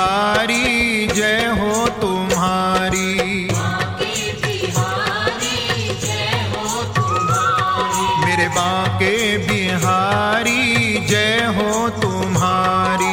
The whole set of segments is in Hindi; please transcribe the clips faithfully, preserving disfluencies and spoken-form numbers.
बिहारी जय हो तुम्हारी। मेरे बांके बिहारी जय हो तुम्हारी।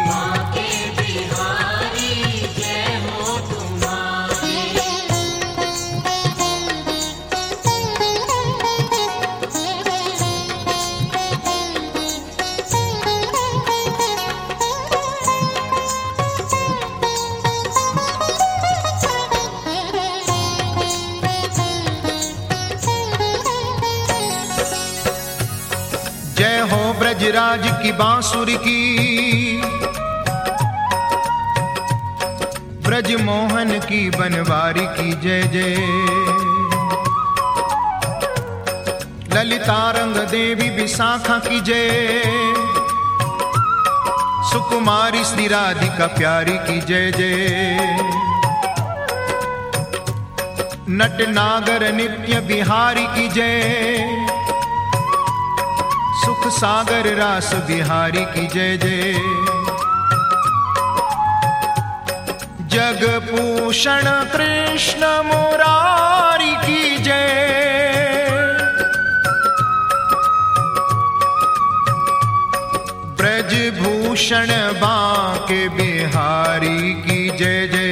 जय हो ब्रजराज की बांसुरी की, ब्रज मोहन की बनवारी की जय जय। ललिता रंग देवी विशाखा की जय, सुकुमारी श्री राधिका प्यारी की जय जय। नट नागर नित्य बिहारी की जय, सुख सागर रास बिहारी की जय जय। जग पूषण कृष्ण मुरारी की जय, ब्रज भूषण बांके बिहारी की जय जय।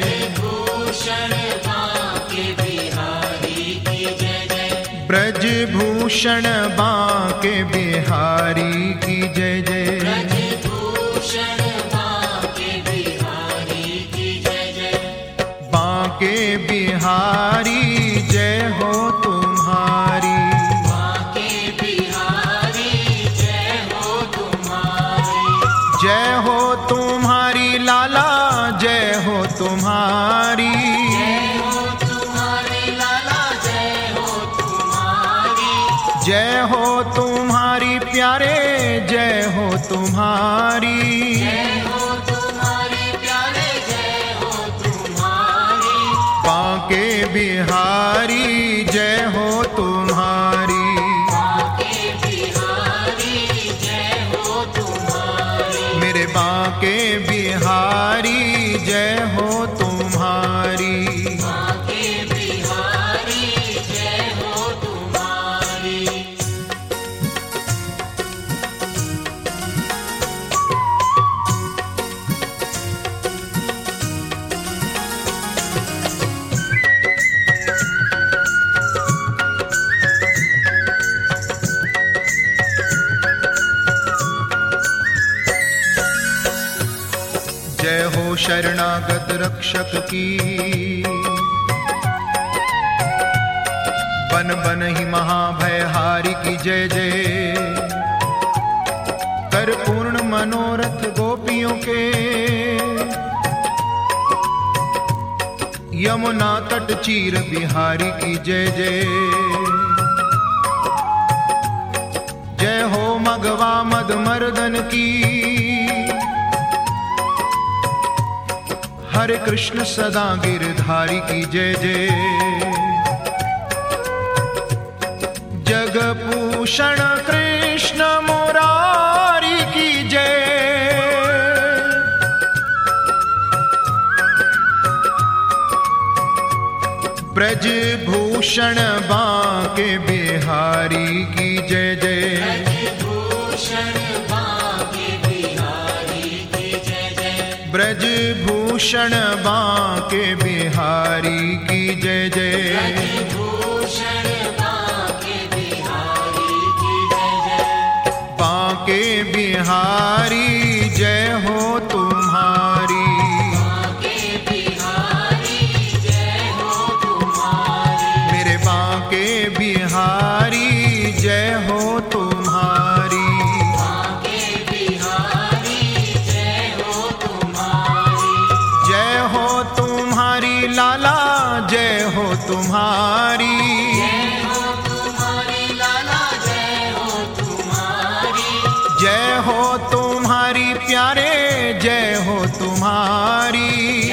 ब्रज भूषण बांके बिहारी की जय जय। बांके बिहारी जय हो तुम्हारी। जय हो तुम्हारी लाला जय हो तुम्हारी। जय हो तुम्हारी प्यारे जय हो तुम्हारी। बांके बिहारी जय हो तुम्हारी। मेरे बांके बिहारी जय हो तुम्हारी। जय हो शरणागत रक्षक की, बन बन ही महाभयहारी की जय जय। कर पूर्ण मनोरथ गोपियों के, यमुना तट चीर बिहारी की जय जय। जय हो मगवा मद मर्दन की, हरे कृष्ण सदा गिरधारी की जय जय। जग पूषण कृष्ण मुरारी की जय। ब्रज भूषण बांके बिहारी की जय जय। ब्रज भूषण बांके बिहारी की जय जय। बांके बिहारी जय हो तुम्हारी। मेरे बांके बिहारी जय हो तुम्हारी। लाला जय हो तुम्हारी। जय हो तुम्हारी प्यारे जय हो तुम्हारी।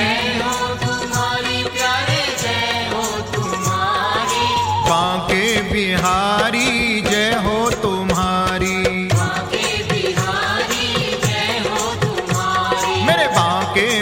बांके बिहारी जय हो तुम्हारी। मेरे बांके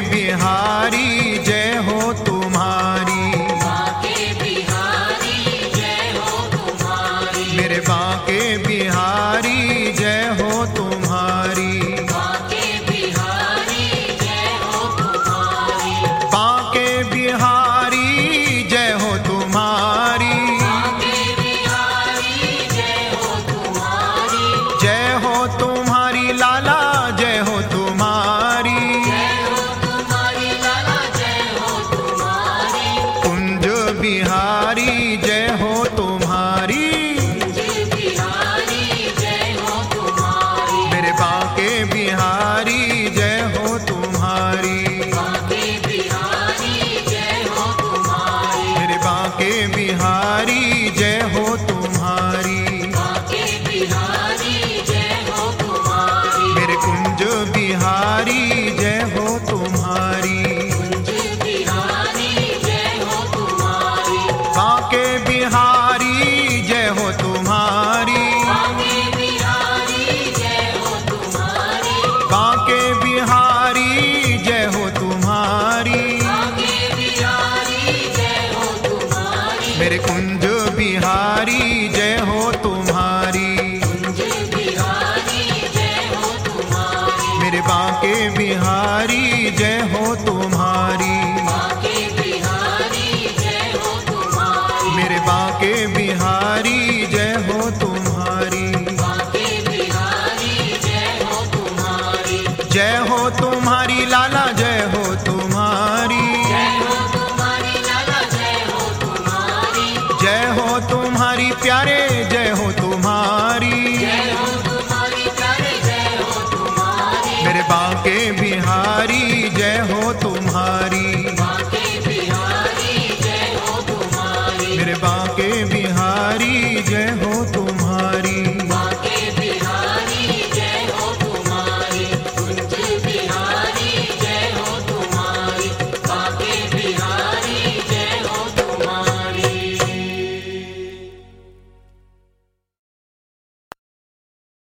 बांके बिहारी जय हो तुम्हारी, बांके बिहारी जय हो तुम्हारी, मेरे बांके बिहारी जय हो तुम्हारी, बांके बिहारी जय हो तुम्हारी, मेरे कुंज बिहारी जय हो तुम्हारी, कुंज बिहारी जय हो तुम्हारी, बांके बिहारी जय हो तुम्हारी, बांके बिहारी जय हो तुम्हारी, बांके बिहारी जय हो तुम्हारी, बांके बिहारी जय हो तुम्हारी, मेरे कुंज बिहारी जय हो तुम्हारी, कुंज बिहारी जय हो तुम्हारी, मेरे बांके बिहारी जय हो तुम्हारी, बांके बिहारी जय हो तुम्हारी, मेरे बांके बिहारी जय हो तुम्हारी, बांके बिहारी जय हो तुम्हारी, जय हो तुम्हारी लाला जय हो तुम्हारी, जय हो तुम्हारी लाला जय हो तुम्हारी, जय हो तुम्हारी प्यारे जय हो तुम्हारी, जय हो तुम्हारी प्यारे जय हो तुम्हारी, मेरे बांके बिहारी जय हो तुम्हारी, बांके बिहारी जय हो तुम्हारी, मेरे बांके